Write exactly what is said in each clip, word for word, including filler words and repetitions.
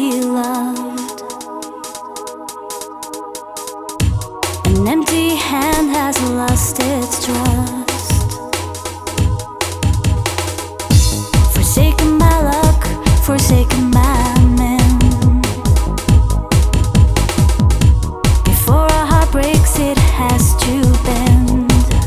be loved. An empty hand has lost its trust. Forsaken by luck, forsaken by men. Before a heart breaks, it has to bend.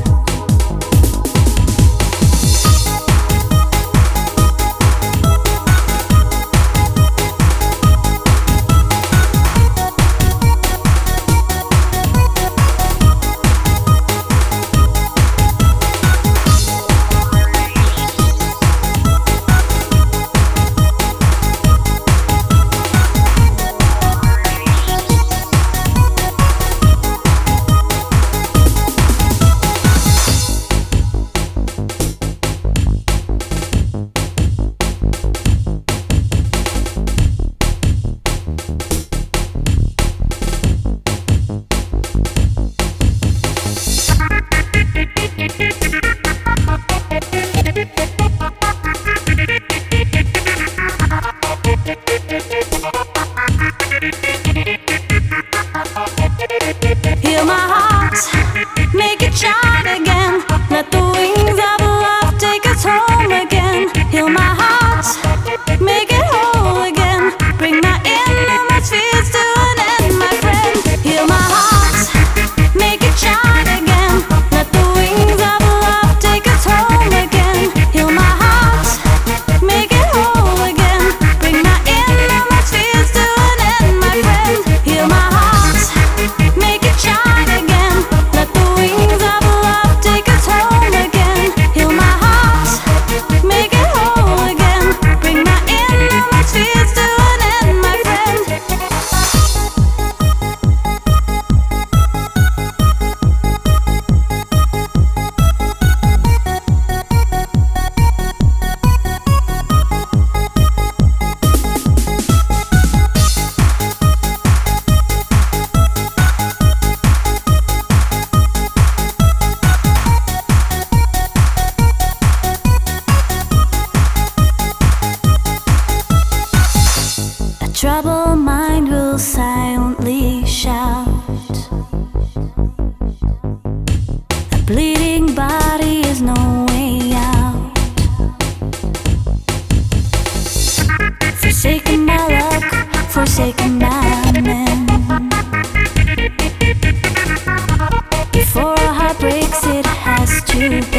Heal my heart, make it shine again. Let the wings of love take us home again. Heal my heart, make it whole again. Bring my innermost fears to an end, my friend. Heal my heart, make it shine again. Let the wings of love take us home again. Heal my heart, make it whole again. Bring my innermost fears to an end, my friend. Heal my heart, make it shine again. Let the wings of love take us home again. Heal my heart, make it whole again. Bring my innermost fears to an end, my friend. A troubled mind will silently shout. A bleeding body is no way out. Forsaken by luck, forsaken by men. Before a heart breaks, it has to